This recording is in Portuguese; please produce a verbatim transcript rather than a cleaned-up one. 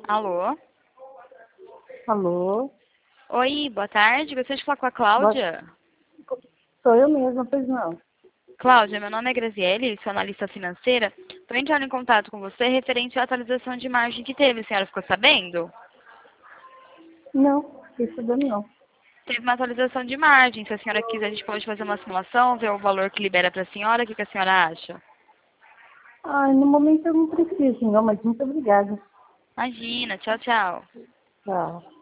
Alô? Alô? Oi, boa tarde. Gostaria de falar com a Cláudia. Boa... Sou eu mesma, pois não. Cláudia, meu nome é Graziele, sou analista financeira. Estou entrando em contato com você referente à atualização de margem que teve. A senhora ficou sabendo? Não, isso daí não. Teve uma atualização de margem. Se a senhora quiser, a gente pode fazer uma simulação, ver o valor que libera para a senhora. O que, que a senhora acha? Ai, no momento eu não preciso, não, mas muito obrigada. Imagina. Tchau, tchau. Tchau.